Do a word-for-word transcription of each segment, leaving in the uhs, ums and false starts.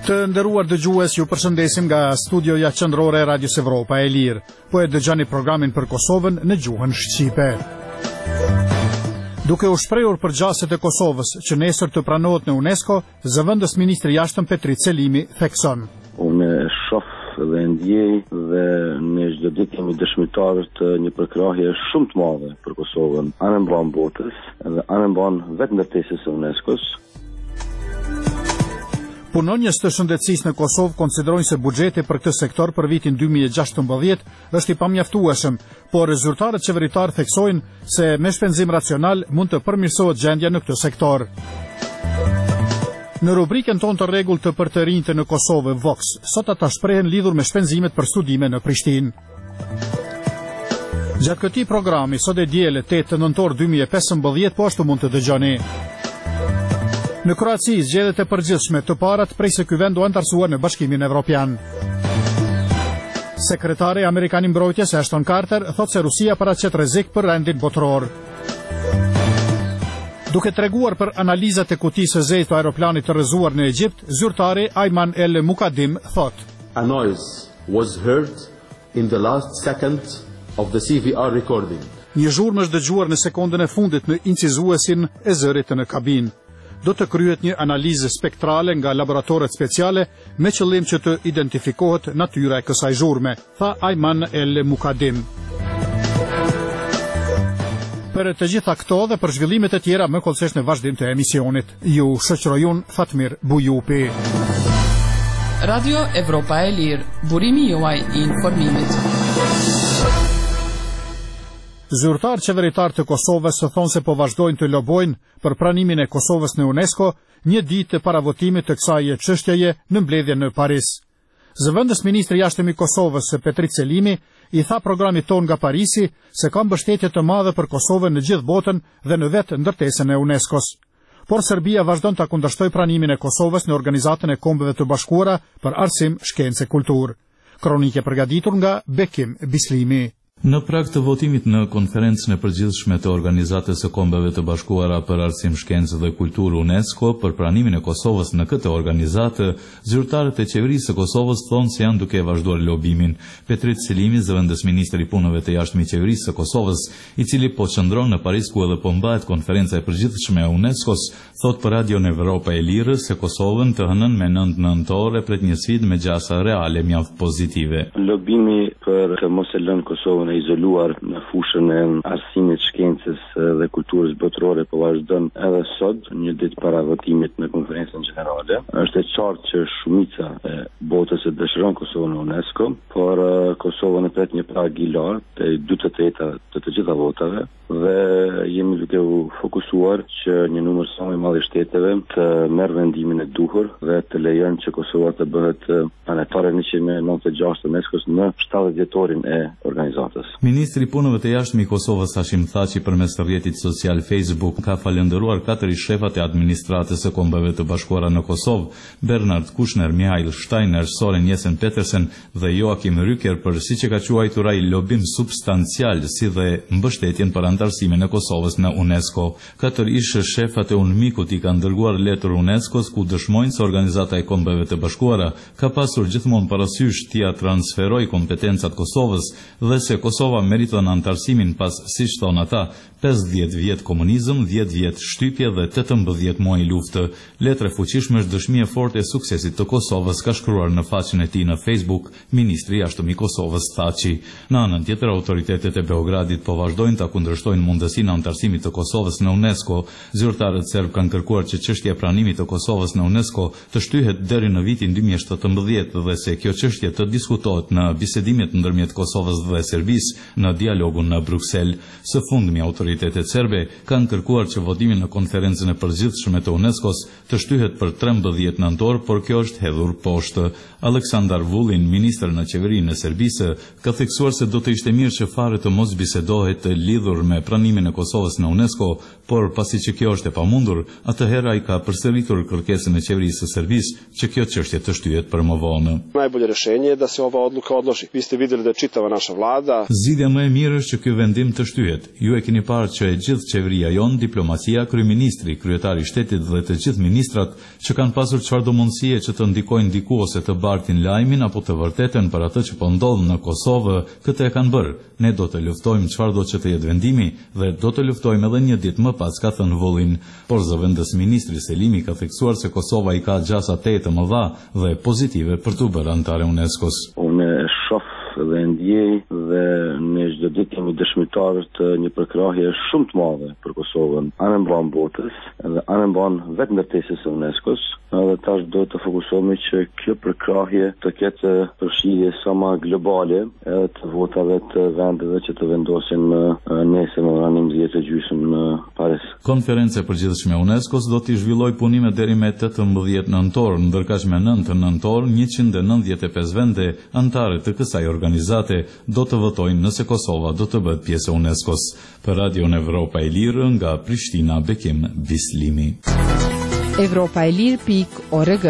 Të nderuar dëgjues, ju përshëndesim nga studioja qendrore e Radios Evropa e Lirë. Po e dëgjoni programin për Kosovën në gjuhën shqipe. Duke u shprehur për gjasjet e Kosovës që nesër të pranohet në UNESCO, zëvendës ministri i jashtëm Petrit Selimi thekson. Unë shoh dhe ndjej dhe ne çdo ditë kemi dëshmitarë të një përkrahje shumë të madhe për Kosovën, anë mban botës dhe anë mban vetë ndërtesës së UNESCO-s. Punonjës të shëndetësisë në Kosovë konsiderojnë se buxheti për këtë sektor për vitin dy mijë e gjashtëmbëdhjetë është i pamjaftueshëm, por zyrtarët qeveritar theksojnë se me shpenzim racional mund të përmirësohet gjendja në këtë sektor. Në rubrikën tonë të rregull të për të rinjtë në Kosovë, Vox, sot ata shprehen lidhur me shpenzimet për studime në Prishtinë. Gjatë këtij programi, sot e diele tetë nëntor dy mijë e pesëmbëdhjetë, po ashtu mund të dëgjoni. Në Kroaci, zgjedhjet e përgjithshme të parat prej se ky vend u antarësuar në Bashkimin Evropian. Sekretari amerikan i mbrojtjes Ashton Carter thotë se Rusia paraqet rrezik për rendin botror. Duke treguar për analizat e kutisë së zezë të aeroplanit të rrëzuar në Egjipt, zyrtari Ayman El Mukadim thotë: A noise was heard in the last second of the C V R recording. Një zhurmë është dëgjuar në sekondën e fundit në incizuesin e zërit në kabinë. Do të kryhet një analizë spektrale nga laboratoret speciale me qëllim që të identifikohet natyra e kësaj zhurme, tha Ayman El Mukadim. Për të gjitha këto dhe për zhvillimet e tjera më kollësesh në vazhdim të emisionit. Ju shoqëroj unë Fatmir Bujupi. Radio Evropa e Lirë, burimi juaj i informimit. Zyrtar qeveritar të Kosovës thonë se po vazhdojnë të lobojnë për pranimin e Kosovës në UNESCO një ditë para votimit të kësaj çështjeje në mbledhjen në Paris. Zëvendës ministri i jashtëm i Kosovës Petrit Selimi i tha programit ton nga Parisi se ka mbështetje të madhe për Kosovën në gjithë botën dhe në vetë ndërtesën e UNESCO-s. Por Serbia vazhdon ta kundërshtoj pranimin e Kosovës në Organizatën e Kombeve të Bashkuara për Arsim, Shkencë e Kulturë. Kronike përgatitur nga Bekim Bislimi. Në prag të votimit në konferencën e përgjithshme të Organizatës së Kombeve të Bashkuara për Arsim, Shkencë dhe Kulturë UNESCO për pranimin e Kosovës në këtë organizatë, zyrtarët e qeverisë së Kosovës thonë se janë duke vazhduar lobimin. Petrit Selimi, zëvendës ministri i punëve të jashtme i qeverisë së Kosovës, i cili po qëndron në Paris ku edhe po mbahet konferenca e përgjithshme e UNESCO-s, thotë për Radio Evropa e Lirë se Kosovën të hënën me nëntë nëntore pret një sfidë me gjasa reale mjaft pozitive. Lobimi për të mos e lënë Kosovën e izoluar në fushën e arsimit, shkencës dhe kulturës botërore po vazhdon edhe sot, një ditë para votimit në konferencën gjenerale. Është e qartë që shumica e botës e dëshiron Kosovën në UNESCO, por Kosova në pret një prag i lartë të dy të treta të të gjitha votave dhe jemi duke u fokusuar që një numër sa më i madh i shteteve të merr vendimin e duhur dhe të lejojnë që Kosova të bëhet anëtare në njëqind e nëntëdhjetë e gjashtë të UNESCO-s në shtatëdhjetë vjetorin e organizatës. Ministri i punëve të jashtme i Kosovës Hashim Thaçi përmes të rrjetit social Facebook ka falendëruar katër shefat e administratës së Kombeve të Bashkuara në Kosovë, Bernard Kushner, Mihail Steiner, Soren Jesen Petersen dhe Joachim Rücker për siç e ka quajtur ai lobim substancial si dhe mbështetjen për antarësimin e Kosovës në UNESCO. Katër ish shefat e UNMIK-ut i kanë dërguar letër UNESCO-s ku dëshmojnë se Organizata e Kombeve të Bashkuara ka pasur gjithmonë parasysh t'ia transferojë kompetencat Kosovës dhe se Kosova meriton antarësimin pas, siç thon ata, pesëdhjetë vjet komunizëm, dhjetë vjet shtypje dhe tetëmbëdhjetë muaj luftë. Letre fuqishme është dëshmi e fortë e suksesit të Kosovës, ka shkruar në faqen e tij në Facebook ministri i jashtëm i Kosovës Thaçi. Në anën tjetër, autoritetet e Beogradit po vazhdojnë ta kundërshtojnë mundësinë e antarësimit të Kosovës në UNESCO. Zyrtarët serb kanë kërkuar që çështja e pranimit të Kosovës në UNESCO të shtyhet deri në vitin dy mijë e shtatëmbëdhjetë dhe se kjo çështje të diskutohet në bisedimet ndërmjet Kosovës dhe Serbisë në dialogun në Bruksel. Së fundmi, autoritetet serbe kanë kërkuar që votimi në konferencën e përgjithshme të UNESCO-s të shtyhet për trembëdhjetë nëntor, por kjo është hedhur poshtë. Aleksandar Vulin, ministër në qeverinë e Serbisë, ka theksuar se do të ishte mirë që fare të mos bisedohet lidhur me pranimin e Kosovës në UNESCO, por pasi që kjo është e pamundur, atëherë ai ka përsëritur kërkesën e qeverisë së Serbisë që kjo çështje të shtyhet për më vonë. Najbolje rješenje je da se ova odluka odloži. Vi ste videli da je čitava naša vlada Zgjidhja më e mirë është që ky vendim të shtyhet. Ju e keni parë që e gjithë qeveria jon, diplomacia, kryeministri, kryetari i shtetit dhe të gjithë ministrat që kanë pasur çfarëdo mundësie që të ndikojnë diku ose të bartin lajmin apo të vërtetën për atë që po ndodh në Kosovë, këtë e kanë bërë. Ne do të luftojmë çfarëdo që të jetë vendimi dhe do të luftojmë edhe një ditë më pas, ka thënë Vullin. Por zëvendës ministri Selimi ka theksuar se Kosova i ka gjasa te të mëdha dhe pozitive për të bërë antare UNESCO-s. Unë shoh dhe ndjej dhe ne çdo ditë kemi dëshmitarë të një përkrahje shumë të madhe për Kosovën, anë mban botës dhe anë mban vetë ndërtesës së UNESCO-s, dhe tash do të fokusohemi që kjo përkrahje të ketë përfshirje sa më globale edhe të votave të vendeve që të vendosin nesër në orarin dhjetë gjysmë në Paris. Konferenca e përgjithshme e UNESCO-s do të zhvillojë punime deri me tetëmbëdhjetë nëntor, ndërkaq me nëntë nëntor njëqind e nëntëdhjetë e pesë vende anëtare të kësaj organizate do të votojnë nëse Kosova do të bëhet pjesë e UNESCO-s. Për Radion Evropa e Lirë nga Prishtina, Bekim Bislimi. Evropa e Lirë pikë org.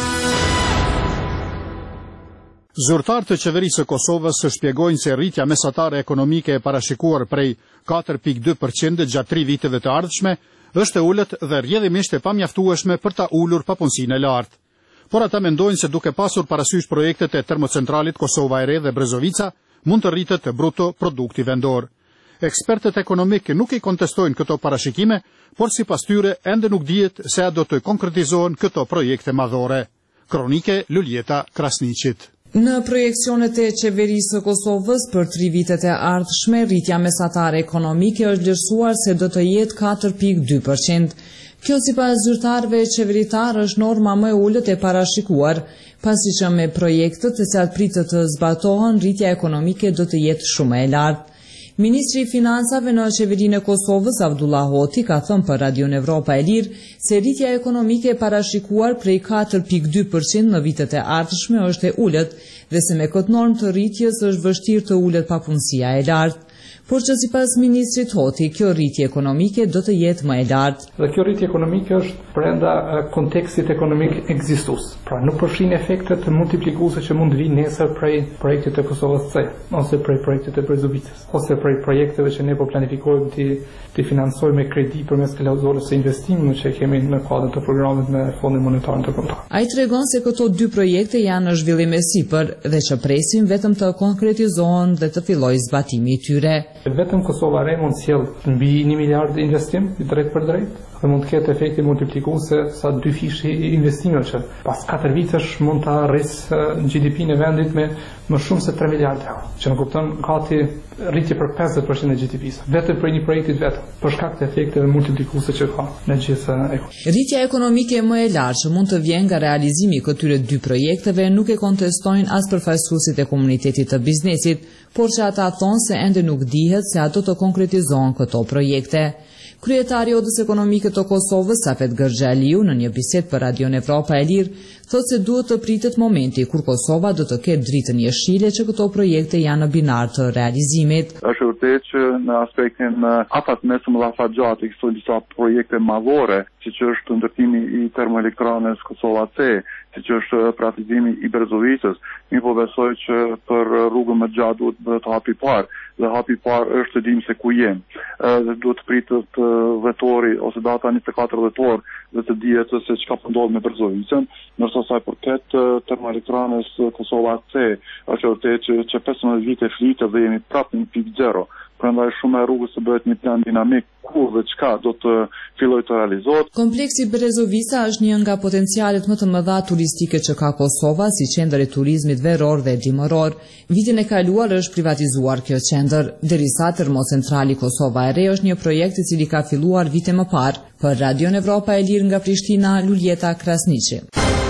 Zyrtarët e qeverisë së Kosovës shpjegojnë se rritja mesatare ekonomike e parashikuar prej katër pikë dy përqind gjatë tri viteve të ardhshme është e ulët dhe rrjedhimisht e pamjaftueshme për ta ulur papunësinë e lartë. Por ata mendojnë se duke pasur parasysh projektet e termocentralit Kosova e Re dhe Brezovica, mund të rritet bruto produkti vendor. Ekspertët ekonomik nuk i kontestojnë këto parashikime, por sipas tyre ende nuk dihet se a do të konkretizohen këto projekte madhore. Kronike Luljeta Krasniqit. Në projekcionet e qeverisë së Kosovës për tri vitet e ardhshme, rritja mesatare ekonomike është vlerësuar se do të jetë katër pikë dy përqind. Kjo sipas zyrtarëve qeveritar është norma më e ulët e parashikuar, pasi që me projektet të cilat pritet të zbatohen, rritja ekonomike do të jetë shumë e lartë. Ministri i Financave në qeverinë e Kosovës, Abdullah Hoti, ka thënë për Radion Evropa e Lirë se rritja ekonomike e parashikuar prej katër pikë dy përqind në vitet e ardhshme është e ulët dhe se me këtë normë të rritjes është vështirë të ulët papunësia e lartë. Por që sipas ministrit Hoti, kjo rritje ekonomike do të jetë më e lartë. Dhe kjo rritje ekonomike është brenda kontekstit ekonomik ekzistus. Pra nuk përfshin efektet multiplikuese që mund të vinë nesër prej projektit të Kosovës C, ose prej projektit të Brezovicës, ose prej projekteve që ne po planifikojmë të të financojmë me kredi përmes klauzulës së investimit që kemi në kuadër të programit me Fondin Monetar Ndërkombëtar. Ai tregon se këto dy projekte janë në zhvillim e sipër dhe që presim vetëm të konkretizohen dhe të fillojë zbatimi i tyre. Vetëm Kosova Re mund sjell mbi një miliard investim drejt për drejt dhe mund të ketë efekte multiplikuese sa dy fishi investimeve që pas katër vitesh mund ta arrisë G D P-n e vendit me më shumë se tre miliardë euro, që në kupton gati rritje për pesëdhjetë përqind e G D P-s, vetëm për një projektit vetëm, për shkak të efekteve multiplikuese që ka në gjithë ekonominë. Rritja ekonomike më e lartë që mund të vjen nga realizimi i këtyre dy projekteve nuk e kontestojnë as përfaqësuesit e komunitetit të biznesit, por që ata thonë se ende nuk dihet se ato të konkretizohen këto projekte. Kryetari i Odës Ekonomike të Kosovës, Safet Gërxhaliu, në një bisedë për Radion Evropa e Lirë, thotë se duhet të pritet momenti kur Kosova do të ketë dritën jeshile që këto projekte janë në binar të realizimit. Është vërtet që në aspektin afatmesëm dhe afatgjatë ekzistojnë disa projekte madhore, siç është ndërtimi i termoelektranës Kosova C, siç është privatizimi i Brezovicës. Mi po besoj që për rrugën më gjatë duhet bëhet hapi i parë, dhe hapi i parë është të dimë se ku jemi. Dhe duhet të pritet vetori ose data njëzet e katër vetor dhe të dihet se çka po ndodh me Brezovicën. Ndërsa sa i përket termoelektranës Kosova C, është vërtet që, që pesëmbëdhjetë vite flitet dhe jemi prapë në pikë zero. Prandaj shumë e rrugës të bëhet një plan dinamik kur dhe çka do të fillojë të realizohet. Kompleksi Brezovica është një nga potencialet më të mëdha turistike që ka Kosova si qendër e turizmit veror dhe dimëror. Vitin e kaluar është privatizuar kjo qendër, derisa termocentrali Kosova e Re është një projekt i cili ka filluar vite më parë. Për Radion Evropa e Lirë nga Prishtina, Luljeta Krasniqi.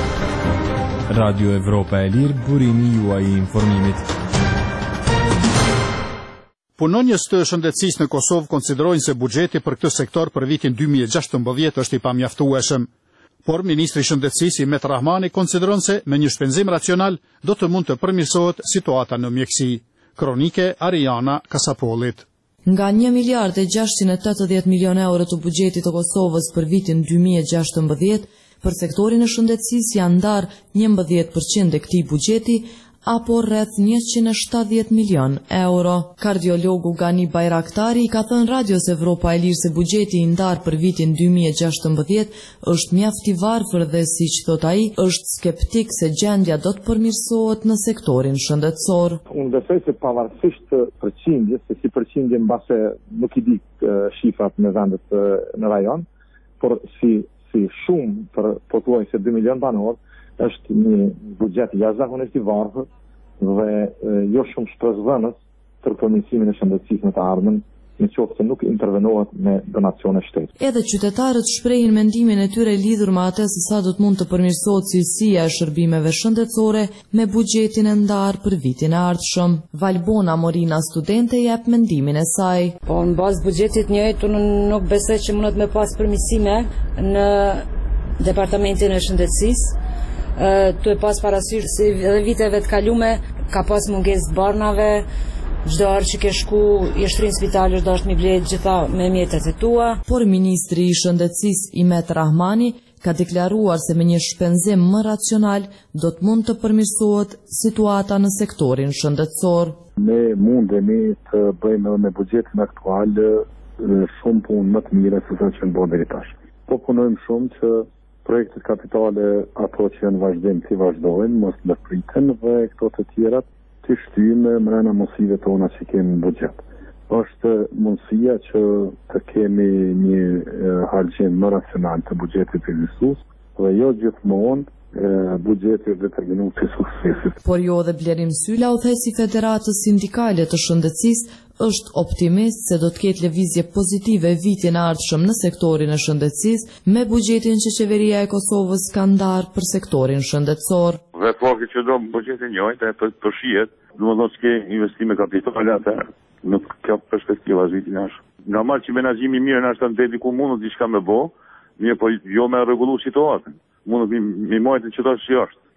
Radio Evropa e Lirë, burimi juaj i informimit. Punonjës të shëndetësisë në Kosovë konsiderojnë se buxheti për këtë sektor për vitin dy mijë e gjashtëmbëdhjetë është i pamjaftueshëm. Por ministri i shëndetësisë Imet Rahmani konsideron se me një shpenzim racional do të mund të përmirësohet situata në mjeksi. Kronike Ariana Kasapollit. Nga një miliard e gjashtëqind e tetëdhjetë milion euro të buxhetit të Kosovës për vitin dy mijë e gjashtëmbëdhjetë, për sektorin e shëndetësisë janë ndarë njëmbëdhjetë përqind e këtij buxheti, apo rreth njëqind e shtatëdhjetë milion euro. Kardiologu Gani Bajraktari ka thënë Radios Evropa e Lirë se buxheti i ndarë për vitin dy mijë e gjashtëmbëdhjetë është mjaft i varfër dhe siç thot ai, është skeptik se gjendja do të përmirësohet në sektorin shëndetësor. Unë besoj se pavarësisht përqindjes, se si përqindje mbase nuk i di shifrat në vendet në rajon, por si si shumë për pothuajse dy milion banor, është një buxhet jashtëzakonisht i varfër dhe jo shumë shpresdhënës për përmirësimin e shëndetësisë në të ardhmen, në qoftë se nuk intervenohet me donacione shtetit. Edhe qytetarët shprehin mendimin e tyre lidhur me atë se sa do të mund të përmirësohet cilësia e shërbimeve shëndetësore me buxhetin e ndarë për vitin e ardhshëm. Valbona Morina, studente, jep mendimin e saj. Po në bazë buxhetit njëjtë unë nuk besoj që mundet me pas përmirësime në departamentin e shëndetësisë. Tu e pas parasysh si edhe viteve të kalume ka pas mungesë barnave. Çdo herë që ke shku i shtrin spitale do është mi blet gjitha me mjetet e tua. Por ministri i shëndetësisë Imet Rahmani ka deklaruar se me një shpenzim më racional do të mund të përmirësohet situata në sektorin shëndetësor. Ne mundemi të bëjmë edhe me buxhetin aktual shumë punë më të mira se sa që në bërë deri tash. Po punojmë shumë që projektet kapitale ato që janë vazhdim të vazhdojnë, mos lëpriten dhe këto të tjerat të shtyjmë mrena mundësive tona që kemi në buxhet. Është mundësia që të kemi një harxhim më racional të buxhetit ekzistues dhe jo gjithmonë buxheti është determinuar si suksesit. Por jo dhe Blerim Syla, udhëheqësi i Federatës Sindikale të Shëndetësisë, është optimist se do të ketë lëvizje pozitive vitin e ardhshëm në sektorin e shëndetësisë me buxhetin që qeveria e Kosovës ka ndarë për sektorin shëndetësor. Dhe po që do buxhetin njëjtë e për shihet, domethënë se ke investime kapitale atë nuk ka perspektiva vitin e ardhshëm. Normal që menaxhimi i mirë na është ndeti ku mund diçka më bë, mirë po jo me rregullu situatën. Mund të mi mojtë që të që është.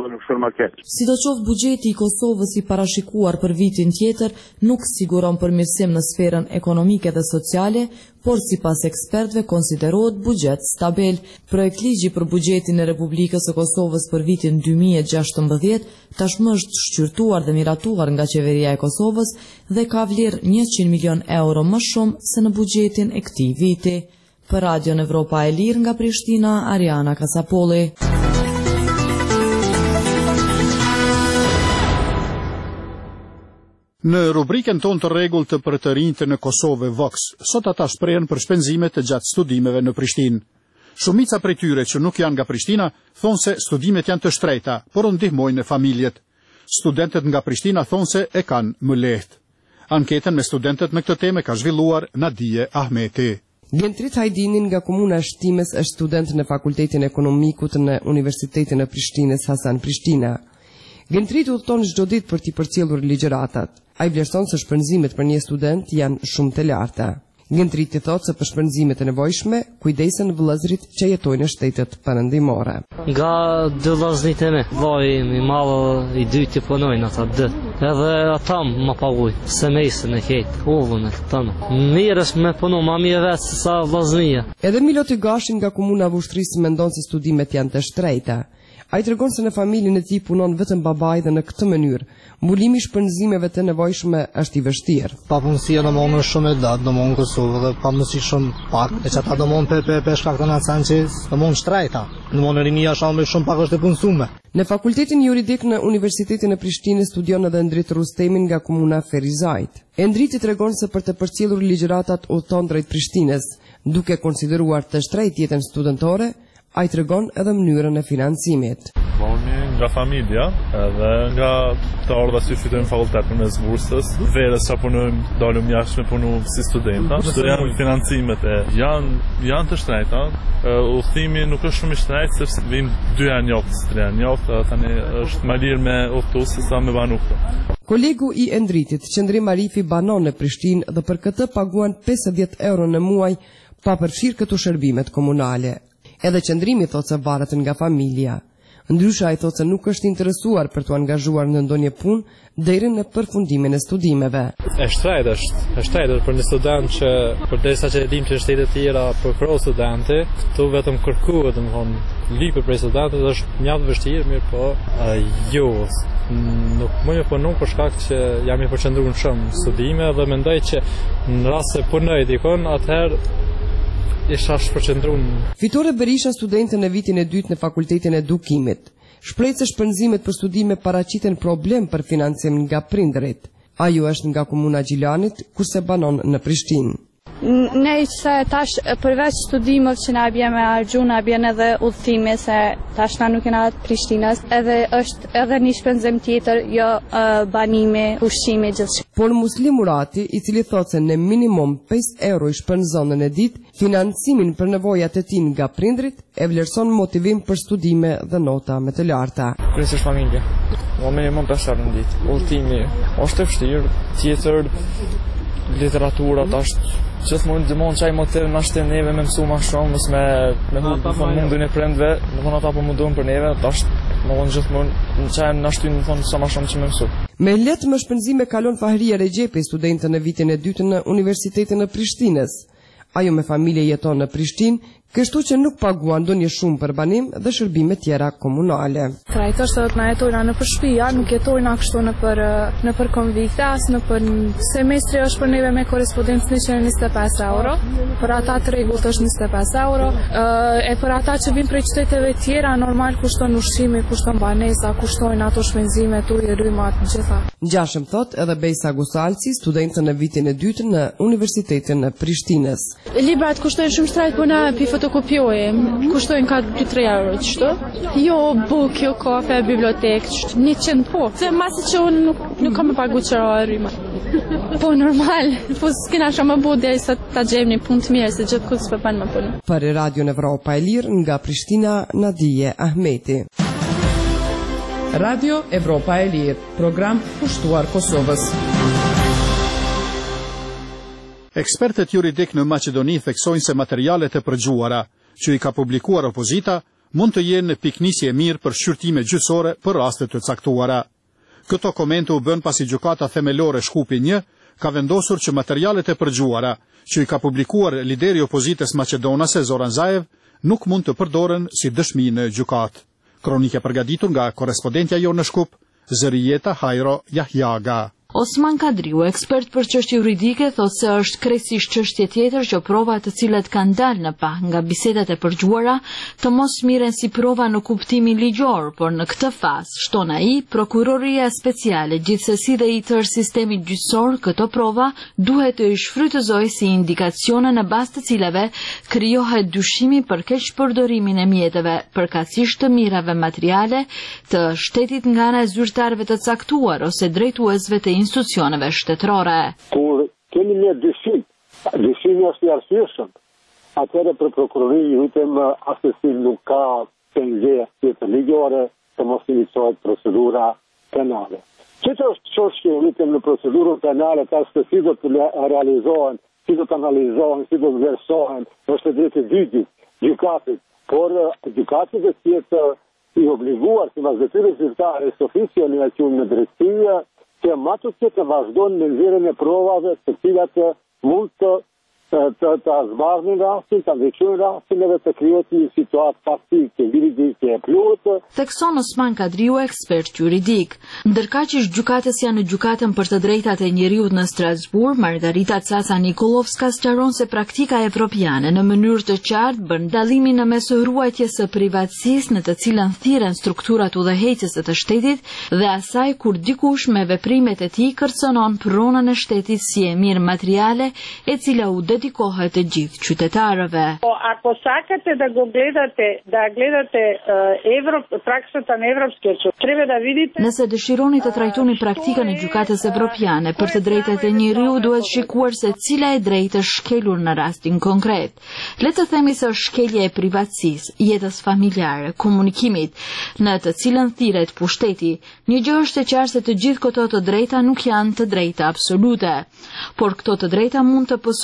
Si do qoftë buxheti i Kosovës i parashikuar për vitin tjetër nuk siguron përmirësim në sferën ekonomike dhe sociale, por sipas ekspertëve konsiderohet buxhet stabil. Projektligji për buxhetin e Republikës së Kosovës për vitin dy mijë e gjashtëmbëdhjetë tashmë është shqyrtuar dhe miratuar nga qeveria e Kosovës dhe ka vlerë njëqind milion euro më shumë se në buxhetin e këtij viti. Për Radion Evropa e Lirë nga Prishtina, Ariana Kasapolli. Në rubrikën tonë të rregull të për të rinjtë në Kosovë Vox, sot ata shprehen për shpenzimet të gjatë studimeve në Prishtinë. Shumica prej tyre që nuk janë nga Prishtina thonë se studimet janë të shtrejta, por ndihmojnë familjet. Studentët nga Prishtina thonë se e kanë më lehtë. Anketën me studentët me këtë temë ka zhvilluar Nadije Ahmeti. Gentrit Hajdinin nga komuna e Shtimes është student në Fakultetin Ekonomikut në Universitetin e Prishtinës Hasan Prishtina. Gentrit udhton çdo ditë për t'i përcjellur ligjëratat. Ai vlerëson se shpenzimet për një student janë shumë të larta. Gentrit i thotë se për shpenzimet e nevojshme kujdesen vëllezërit që jetojnë në shtetet perëndimore. Nga dy vëllezërit e mi, vllai i madh i dytë punojnë ata dy. Edhe ata më paguajnë, se mesën e ketë, ullën e tënë. Mirë është me punu, ma mirë vetë se sa vllaznia. Edhe Miloti Gashin nga komuna e Vushtrrisë mendon se studimet janë të shtrejta. Ai tregon se në familjen e tij punon vetëm babai dhe në këtë mënyrë mbulimi i shpenzimeve të nevojshme është i vështirë. Papunësia domosdoshmë është shumë e datë, domosdoshmë në Kosovë dhe pamundësi shumë pak, e çata domosdoshmë pe pe pe shkak të naçançes, domosdoshmë shtrejta. Domosdoshmë rinia është shumë pak është e punësuar. Në Fakultetin Juridik në Universitetin e Prishtinës studion edhe Endrit Rustemin nga komuna Ferizajt. Endriti tregon se për të përcjellur ligjëratat udhton drejt Prishtinës, duke konsideruar të shtrejtë jetën studentore. Ai tregon edhe mënyrën e financimit. Voni nga familja edhe nga të ardha si fitojmë fakultet mes bursës, verës që punojmë dalëm jashtë me punu si studenta. Këto janë financimet e janë janë të shtrejta. Udhëtimi nuk është shumë i shtrejtë sepse vim dy janë njoft, tre janë njoft, tani është më lirë me udhëtu se sa me banu këto. Kolegu i Endritit, Qendrim Arifi, banon në Prishtinë dhe për këtë paguan pesëdhjetë euro në muaj pa përfshirë këto shërbimet komunale. Edhe qendrimi thotë se varet nga familja. Ndryshe ai thotë se nuk është interesuar për të angazhuar në ndonjë punë deri në përfundimin e studimeve. E shtret është, e shtret për një student që përderisa që e dim që në shtete tjera përkro studente, këtu vetëm kërkuhet, domethënë, lypë për studentët është mjaft vështirë, mirë po, uh, jo, nuk më një punu për shkak që jam i përqendruar shumë studime dhe mendoj që në rast se punoj dikon, atëherë isha shpërqendruar. Fitore Berisha, studente në vitin e dytë në Fakultetin e Edukimit, shpreh se shpenzimet për studime paraqiten problem për financim nga prindërit. Ajo është nga komuna Gjilanit, kurse banon në Prishtinë. Ne se tash përveç studimeve që na bie me argju, na bjen edhe udhëtime se tash na nuk jena të Prishtinës, edhe është edhe një shpenzim tjetër, jo uh, banime, ushqime gjithçka. Por Muslim Murati, i cili thotë se në minimum pesë euro i shpenzon në ditë, financimin për nevojat e tij nga prindrit e vlerëson motivim për studime dhe nota më të larta. Kryesisht familja. Mo minimum pesë euro në ditë. Udhëtimi është e vështirë, tjetër literatura tash gjithmonë dëmon çaj motiv na shtë neve me mësu më shumë, mos me me humbë mundin e prindve, do të ata po mundon për neve, tash më vonë gjithmonë çaj na shtyn më thon sa më shumë që më mësu. Me letë më shpenzime kalon Fahria Rexhepi, studente në vitin e dytë në Universitetin e Prishtinës. Ajo me familje jeton në Prishtinë, kështu që nuk paguan ndonjë shumë për banim dhe shërbime tjera komunale. Krajtosht do të na jetojna në për shtëpi, nuk jetojna kështu në për në për konvikte, as në për semestri është për neve me korrespondencë njëqind e njëzet e pesë euro, për ata të rregullt është njëzet e pesë euro, e për ata që vinë prej qyteteve tjera normal kushton ushqimi, kushton banesa, kushtojnë ato shpenzime ujë, rrymat, gjitha. Ngjashëm thot edhe Bejsa Gusalci, studente në vitin e dytë në Universitetin e Prishtinës. Librat kushtojnë shumë shtrejt, po na pi fotokopjojmë, kushtojnë ka dy tre euro, qështu? Jo buk, jo kafe, bibliotek, njëqind po. Se masi që unë nuk, nuk kam e pagu qëra e rryma. Po normal, po s'kena shumë më bu dhe sa ta gjejmë një punë të mirë, se gjithë këtë s'përpan më punë. Për Radio Evropa e Lirë, nga Prishtina, Nadije Ahmeti. Radio Evropa e Lirë, program pushtuar Kosovës. Ekspertët juridik në Maqedoni theksojnë se materialet e përgjuara që i ka publikuar opozita mund të jenë në piknisje e mirë për shqyrtime gjyqësore për rastet të caktuara. Këto komente u bën pasi gjykata themelore Shkupi një ka vendosur që materialet e përgjuara që i ka publikuar lideri i opozitës maqedonase Zoran Zaev nuk mund të përdoren si dëshmi në gjykat. Kronike përgatitur nga korrespondentja jo në Shkup, Zërijeta Hajro Jahjaga. Osman Kadriu, ekspert për çështje juridike, thotë se është krejtësisht çështje tjetër që provat të cilat kanë dalë në pa nga bisedat e përgjuara të mos miren si prova në kuptimin ligjor, por në këtë fazë, shton ai, prokuroria speciale, gjithsesi dhe i tërë sistemi gjyqësor, këto prova duhet të shfrytëzojë si indikacione në bazë të cilave krijohet dyshimi për keq përdorimin e mjeteve, përkatësisht të mirave materiale të shtetit nga ana e zyrtarëve të caktuar ose drejtuesve të institucioneve shtetërore. Kur kemi një dyshim, dyshimi është i arsyeshëm, atëherë për prokurorinë lutem asesi nuk ka penge tjetër ligjore të mos iniciohet procedura penale. Që që është çështje lutem në procedurën penale, ka se si do të realizohen, si do të analizohen, si do të vlerësohen, është drejtë vitit, gjykatit, por gjykati do të jetë i obliguar si pas detyrës zyrtare së oficializuar në drejtësi që matë që të vazhdojnë në nxjerrjen e provave të cilat mund të të të zbardhin rastin, të ndriçojnë rastin edhe të krijohet një situatë faktike, juridike e plotë. Thekson Osman Kadriu, ekspert juridik. Ndërkaq që gjykatës janë në gjykatën për të drejtat e njeriut në Strasburg, Margarita Caca Nikolovska sqaron se praktika evropiane në mënyrë të qartë bën dallimin në mes ruajtjes së privatësisë në të cilën thirren strukturat udhëheqëse të shtetit dhe asaj kur dikush me veprimet e tij kërcënon pronën e shtetit si e mirë materiale e cila u dedikohet të gjithë qytetarëve. Ako sakate da go gledate, da gledate uh, Evrop, praksata në evropske, treba da vidite. Nëse dëshironi të trajtoni praktikën e gjykatës evropiane për të drejtat e njeriu, duhet shikuar se cila e drejtë është shkelur në rastin konkret. Le të themi se është shkelja e privatësisë, jetës familjare, komunikimit, në të cilën thirret pushteti. Një gjë është e qartë se të gjithë këto të drejta nuk janë të drejta absolute, por këto të drejta mund të pësojnë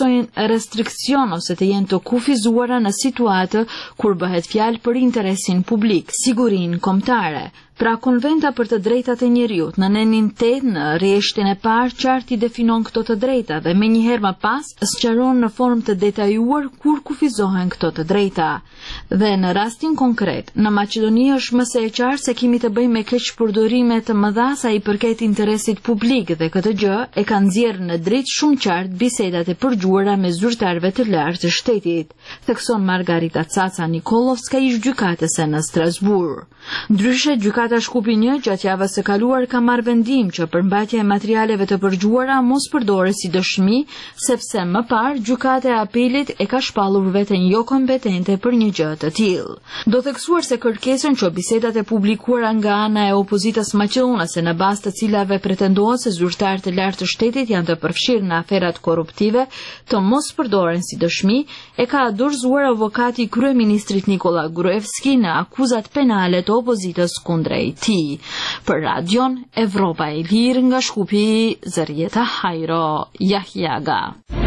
restrikcion ose të jenë të kufizuara në situatë kur bëhet fjalë për interesin publik, sigurinë kombëtare. Pra konventa për të drejtat e njeriut në nenin tetë në rreshtin e parë qartë i definon këto të drejta dhe me njëherë më pas sqaron në formë të detajuar kur kufizohen këto të drejta. Dhe në rastin konkret, në Maqedoni është më së e qartë se kemi të bëjmë me keqpërdorime të mëdha sa i përket interesit publik dhe këtë gjë e kanë nxjerrë në dritë shumë qartë bisedat e përgjuara me zyrtarëve të lartë të shtetit, thekson Margarita Caca Nikolovska ish gjykatëse në Strasburg. Ndryshe, gjykata Shkupi një gjatë javës së kaluar ka marrë vendim që përmbajtja e materialeve të përgjuara mos përdoret si dëshmi, sepse më parë gjykata e apelit e ka shpallur veten jo kompetente për një gjë të tillë. Do theksuar se kërkesën që bisedat e publikuara nga ana e opozitës maqedonase në bazë të cilave pretendohet se zyrtarët e lartë të shtetit janë të përfshirë në aferat korruptive të mos përdoren si dëshmi, e ka dorëzuar avokati i kryeministrit Nikola Gruevski në akuzat penale të opozitës kundrejt tij. Për Radion Evropa e Lirë nga Shkupi, Zërieta Hajro Jahjaga.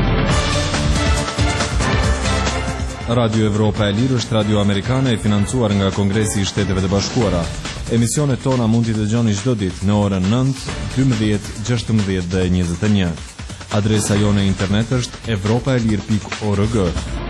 Radio Evropa e Lirë është radio amerikane e financuar nga Kongresi i Shteteve të Bashkuara. Emisionet tona mund t'i dëgjoni çdo ditë në orën nëntë, dymbëdhjetë, gjashtëmbëdhjetë dhe njëzet e një. Adresa jone internet është evropaelir pikë org.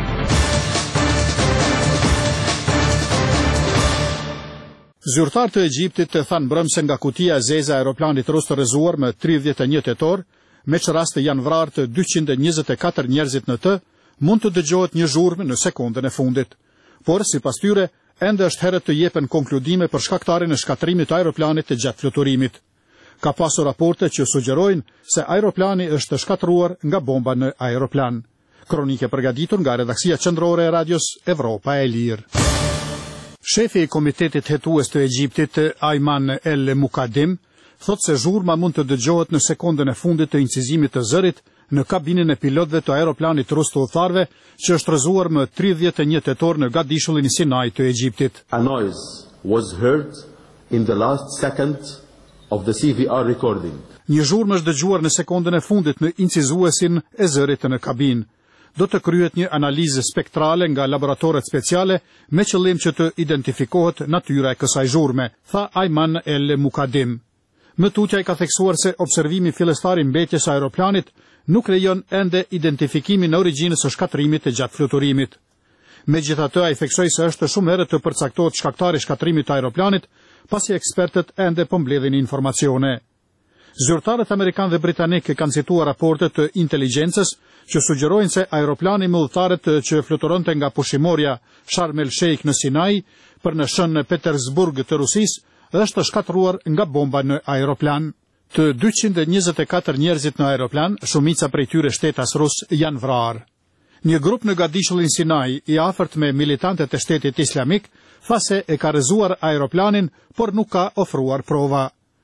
Zyrtarët e Egjiptit të thanë mbrëmse nga kutia e zeze e aeroplanit rus të rrezuar më tridhjetë e një tetor, me që raste janë vrarë të dyqind e njëzet e katër njerëzit në të, mund të dëgjohet një zhurmë në sekondën e fundit. Por, sipas tyre, ende është herët të jepen konkludime për shkaktarin e shkatrimit të aeroplanit të gjatë fluturimit. Ka pasur raporte që sugjerojnë se aeroplani është shkatruar nga bomba në aeroplan. Kronike përgatitur nga redaksia qendrore e radios Evropa e Lirë. Shefi i Komitetit Hetues të Egjiptit, Ayman El Mukadim, thot se zhurma mund të dëgjohet në sekondën e fundit të incizimit të zërit në kabinën e pilotëve të aeroplanit rus të udhëtarëve që është rrezuar më tridhjetë e një tetor në gatdishullin Sinai të Egjiptit. A noise was heard in the last second of the C V R recording. Një zhurmë është dëgjuar në sekondën e fundit në incizuesin e zërit në kabinë. Do të kryhet një analizë spektrale nga laboratoret speciale me qëllim që të identifikohet natyra e kësaj zhurme, tha Ayman El Mukadim. Më tutja i ka theksuar se observimi fillestar i mbetjes së aeroplanit nuk lejon ende identifikimin e origjinës së shkatrimit të gjatë fluturimit. Megjithatë, ai theksoi se është shumë herë të përcaktohet shkaktari i shkatrimit të aeroplanit, pasi ekspertët ende po mbledhin informacione. Zyrtarët amerikanë dhe britanikë kanë cituar raporte të inteligjencës që sugjerojnë se aeroplani me udhëtarët që fluturonte nga pushimorja Sharm el Sheikh në Sinai për në shën Petersburg të Rusisë është shkatruar nga bomba në aeroplan. Të dyqind e njëzet e katër njerëzit në aeroplan, shumica prej tyre shtetas rus, janë vrarë. Një grup në gatdishullin Sinai i afërt me militantët e shtetit islamik tha se e ka rrezuar aeroplanin, por nuk ka ofruar prova.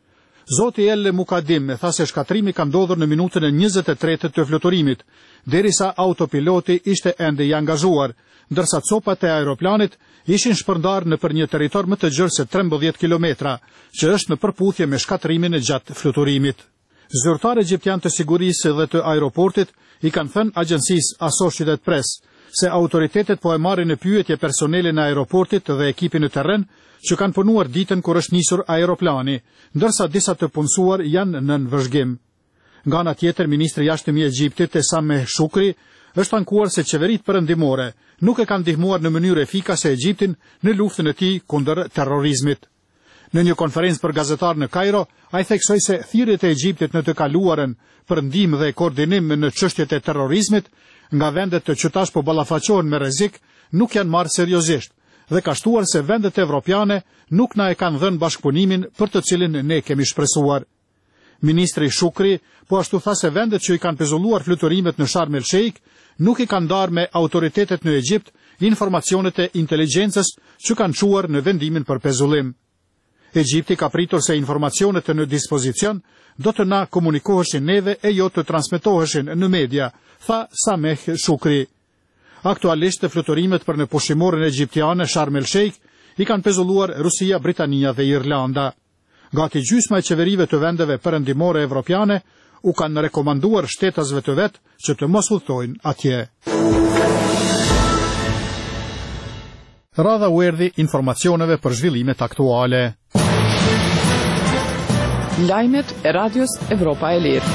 Zoti El Mukadim tha se shkatrimi ka ndodhur në minutën e njëzet e tretë të fluturimit, derisa autopiloti ishte ende i angazhuar, ndërsa copat e aeroplanit ishin shpërndarë në për një territor më të gjerë se trembëdhjetë kilometra, që është në përputhje me shkatrimin e gjatë fluturimit. Zyrtarë egjiptian të sigurisë dhe të aeroportit i kanë thënë agjencisë Associated Press se autoritetet po e marrin në pyetje personelin e aeroportit dhe ekipin në terren që kanë punuar ditën kur është nisur aeroplani, ndërsa disa të punësuar janë nën vëzhgim. Nga ana tjetër, ministri i jashtëm i Egjiptit, Sameh Shukri, është ankuar se qeveritë perëndimore nuk e kanë ndihmuar në mënyrë efikase Egjiptin në luftën e tij kundër terrorizmit. Në një konferencë për gazetarë në Kairo, ai theksoi se thirrjet e Egjiptit në të kaluarën për ndihmë dhe koordinim në çështjet e terrorizmit nga vendet që tash po ballafaqohen me rrezik nuk janë marrë seriozisht dhe ka shtuar se vendet evropiane nuk na e kanë dhënë bashkëpunimin për të cilin ne kemi shpresuar. Ministri Shukri po ashtu tha se vendet që i kanë pezulluar fluturimet në Sharm el Sheikh nuk i kanë ndarë me autoritetet në Egjipt informacionet e inteligjencës që kanë çuar në vendimin për pezullim. Egjipti ka pritur se informacionet në dispozicion do të na komunikoheshin neve e jo të transmetoheshin në media, tha Sameh Shukri. Aktualisht fluturimet për në pushimorën egjiptiane Sharm el Sheikh i kanë pezulluar Rusia, Britania dhe Irlanda. Gati gjysma e qeverive të vendeve perëndimore evropiane u kanë rekomanduar shtetasve të vetë që të mos udhtojnë atje. Radha u erdhi informacioneve për zhvillimet aktuale. Lajmet e Radios Evropa e Lirë.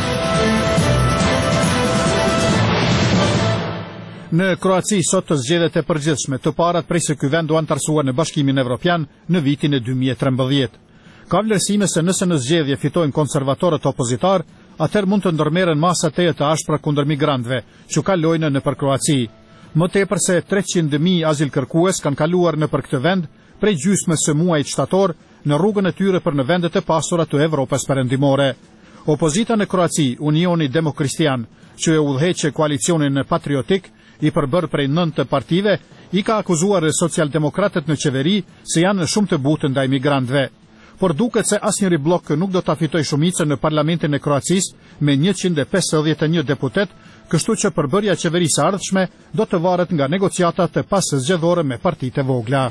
Në Kroaci sot të zgjedhjet e përgjithshme të parat prej se ky vend u antarësua në Bashkimin Evropian në vitin e dy mijë e trembëdhjetë. Ka vlerësime se nëse në zgjedhje fitojnë konservatorët opozitar, atëherë mund të ndërmerren masa teje të ashpra kundër migrantëve që kalojnë nëpër Kroaci. Më tepër se treqind mijë azilkërkues kanë kaluar nëpër këtë vend prej gjysmës së muajit shtator në rrugën e tyre për në vendet e pasura të Evropës perëndimore. Opozita në Kroaci, Unioni Demokristian, që e udhëheqë koalicionin patriotik i përbërë prej nëntë partive, i ka akuzuar socialdemokratët në qeveri se janë shumë të butë ndaj migrantëve. Por duket se asnjëri blok nuk do ta fitojë shumicën në parlamentin e Kroacisë me njëqind e pesëdhjetë e një deputet, kështu që përbërja e qeverisë së ardhshme do të varet nga negociatat e paszgjedhore me partitë e vogla.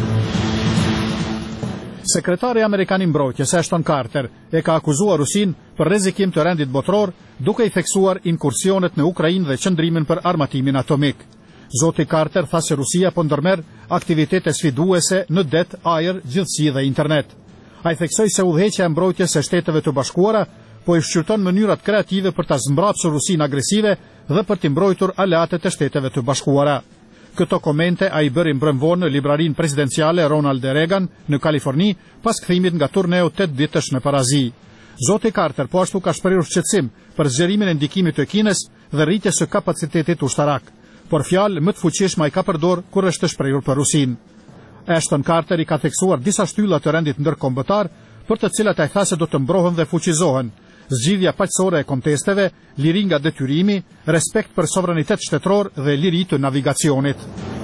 Sekretari Amerikan i Mbrojtjes Ashton Carter e ka akuzuar Rusin për rrezikim të rendit botror, duke i theksuar inkursionet në Ukrainë dhe qëndrimin për armatimin atomik. Zoti Carter tha se Rusia po ndërmerr aktivitete sfiduese në det, ajër, gjithësi dhe internet. Ai theksoi se udhëheqja e mbrojtjes së Shteteve të Bashkuara po i shqyrton mënyrat kreative për ta zmbrapsur Rusinë agresive dhe për të mbrojtur aleatet e Shteteve të Bashkuara. Këto komente ai bëri mbrëmvonë në librarinë presidenciale Ronald Reagan në Kaliforni pas kthimit nga turneu tetë ditësh në Parazi. Zoti Carter po ashtu ka shprehur shqetësim për zgjerimin e ndikimit të Kinës dhe rritjes së kapacitetit ushtarak, por fjalë më të fuqishme ai ka përdor kur është të shprehur për Rusinë. Ashton Carter i ka theksuar disa shtylla të rendit ndërkombëtar, për të cilat ai tha se do të mbrohen dhe fuqizohen: zgjidhja paqësore e kontesteve, liri nga detyrimi, respekt për sovranitet shtetëror dhe liri të navigacionit.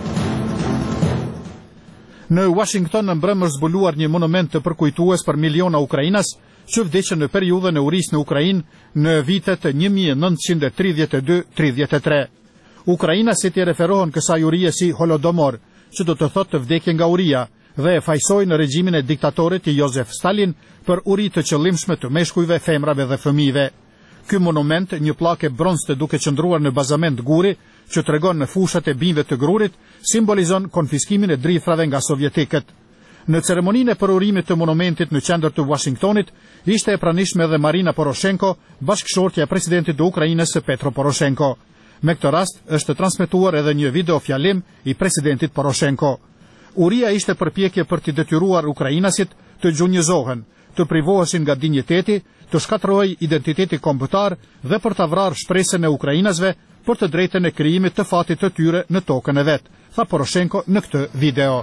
Në Washington në mbrëmë është zbuluar një monument të përkujtues për miliona ukrainas që vdiqën në periudhën e urisë në Ukrainë në vitet një mijë e nëntëqind e tridhjetë e dy tridhjetë e tre. Ukrainasit i referohen kësaj urie si Holodomor, që do të thotë të vdekje nga uria, dhe e fajsojnë regjimin e diktatorit Josef Stalin për uri të qëllimshme të meshkujve, femrave dhe fëmijëve. Ky monument, një pllakë bronzë duke qëndruar në bazament guri, që tregon në fushat e bijve të grurit, simbolizon konfiskimin e drithrave nga sovjetikët. Në ceremoninë e përurimit të monumentit në qendër të Washingtonit, ishte e pranishme edhe Marina Poroshenko, bashkëshortja e presidentit të Ukrainës Petro Poroshenko. Me këtë rast është transmetuar edhe një video fjalim i presidentit Poroshenko. Uria ishte përpjekje për të detyruar ukrainasit të gjunjëzohen, të privoheshin nga dinjiteti, të shkatërrohej identiteti kombëtar dhe për ta vrarë shpresën e ukrainasve për të drejtën e krijimit të fatit të tyre në tokën e vet, tha Poroshenko në këtë video.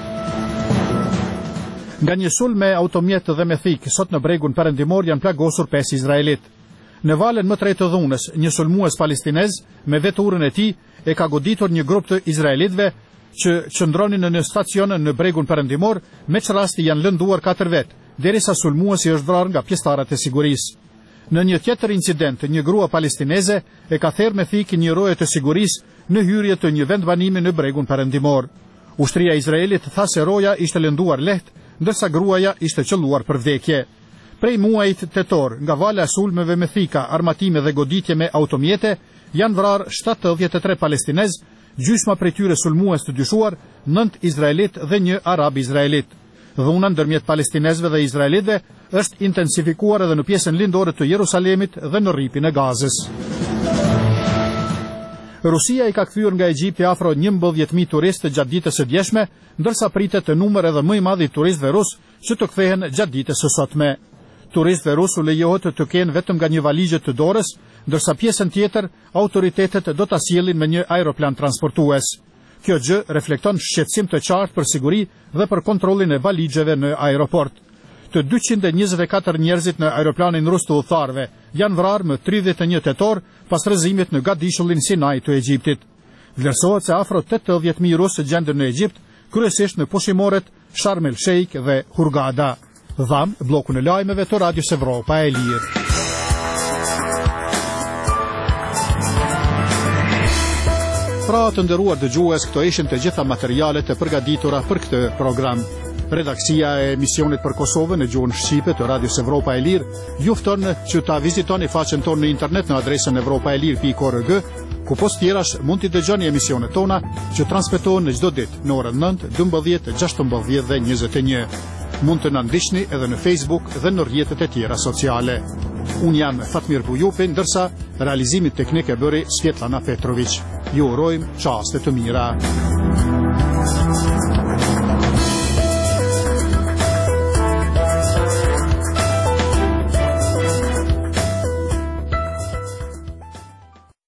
Nga një sulm me automjet dhe me thik, sot në bregun perëndimor janë plagosur pesë izraelit. Në valën më të re të dhunës, një sulmues palestinez me veturën e tij e ka goditur një grup të izraelitëve që qëndronin në një stacion në bregun perëndimor, me që rasti janë lënduar katër vet, derisa sulmuesi është vrarë nga pjesëtarët e sigurisë. Në një tjetër incident, një grua palestineze e ka therrë me thik një roje të sigurisë në hyrje të një vendbanimi në bregun perëndimor. Ushtria e Izraelit tha se roja ishte lënduar lehtë, ndërsa gruaja ishte qelluar për vdekje. Prej muajit tetor, nga vala e sulmeve me thika, armatime dhe goditje me automjete, janë vrarë shtatëdhjetë e tre palestinez, gjysma prej tyre sulmues të dyshuar, nënt izraelit dhe një arab izraelit. Dhuna ndërmjet palestinezve dhe izraelitëve është intensifikuar edhe në pjesën lindore të Jerusalemit dhe në rripin e Gazës. Rusia i ka kthyer nga Egjipti afro njëmbëdhjetë mijë turistë gjatë ditës së djeshme, ndërsa pritet të numër edhe më i madh i turistëve rus që të kthehen gjatë ditës së sotme. Turistëve rus u lejohet të kenë vetëm nga një valixhe të dorës, ndërsa pjesën tjetër autoritetet do ta sjellin me një aeroplan transportues. Kjo gjë reflekton shqetësim të qartë për siguri dhe për kontrollin e valixheve në aeroport. Të dyqind e njëzet e katër njerëzit në aeroplanin rus të udhëtarëve janë vrarë më tridhjetë e një tetor pas rrëzimit në gatishëllin Sinai të Egjiptit. Vlerësohet se afro tetëdhjetë mijë rusë gjenden në Egjipt, kryesisht në pushimoret Sharm el Sheikh dhe Hurghada. Dham blokun e lajmeve të Radios Evropa e Lirë. Pra të nderuar dëgjues, këto ishin të gjitha materialet e përgatitura për këtë program. Redaksia e emisionit për Kosovën në gjuhën shqipe të Radios Evropa e Lirë ju fton që ta vizitoni faqen tonë në internet në adresën evropaelir pikë org, ku post tjerash mund t'i dëgjoni emisionet tona që transmetohen në çdo ditë në orën nëntë, dymbëdhjetë, gjashtëmbëdhjetë dhe njëzet e një. Mund të na ndiqni edhe në Facebook dhe në rrjetet e tjera sociale. Unë jam Fatmir Bujupi, ndërsa realizimit teknik e bëri Svetlana Petrović. Ju urojmë çaste të mira.